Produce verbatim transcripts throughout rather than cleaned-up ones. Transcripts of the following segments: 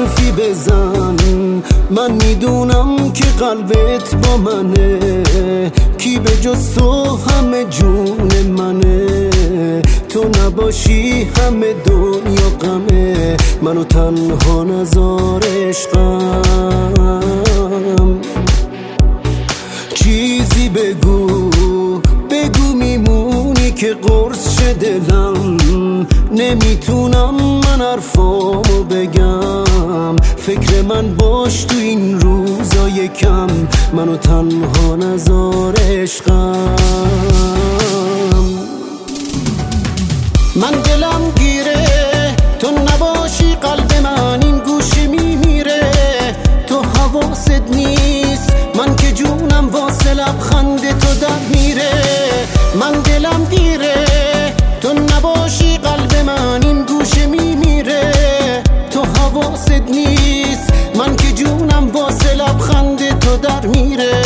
حرفی بزن، من میدونم که قلبت با منه، کی به جز تو همه جون منه، تو نباشی همه دنیا غمه، منو تنها نذار عشقم. چیزی بگو بگو میمونی که قرص شه دلم، نمیتونم من حرفامو بگم، فکر من باش تو این روزای کم، منو تنها نذار عشقم. من دلم گیره تو نباشی، قلب من این گوشه میمیره، تو حواست نیست من که جونم واسه لبخند تو در میره. من دلم گیره تو نباشی، قلب من این گوشه میمیره، تو حواست نیست من که جونم واسه لبخند تو در میره.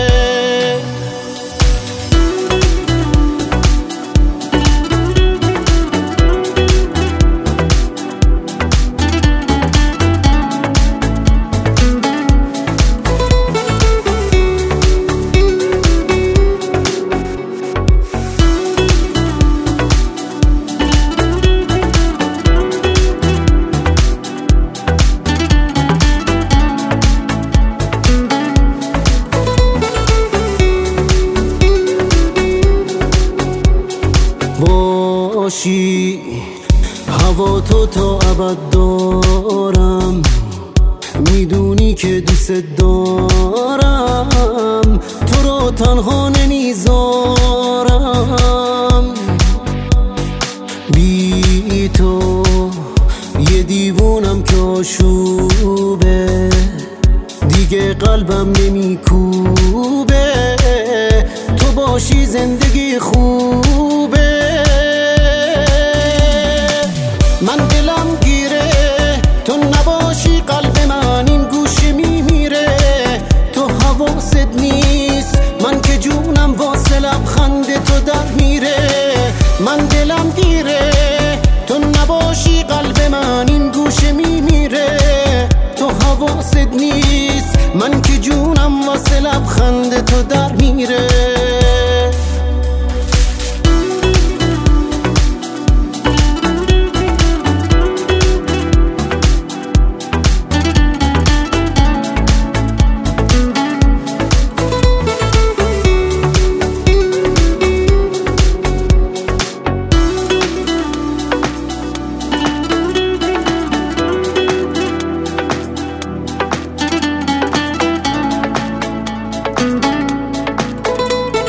باشی هوا تو تا ابد دارم، میدونی که دوست دارم، تو رو تنها نمیذارم. بی تو یه دیوونم که آشوبه، دیگه قلبم نمیکوبه، تو باشی زندگی خوبه. من دلم گیره تو نباشی، قلب من این گوشه میمیره، تو حواست نیست من که جونم واسه لبخند تو در میره. من دلم گیره تو نباشی، قلب من این گوشه میمیره، تو حواست نیست من که جونم واسه لبخند تو در میره.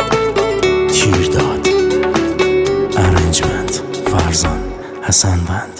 Arrangement Farzan Hasanvand.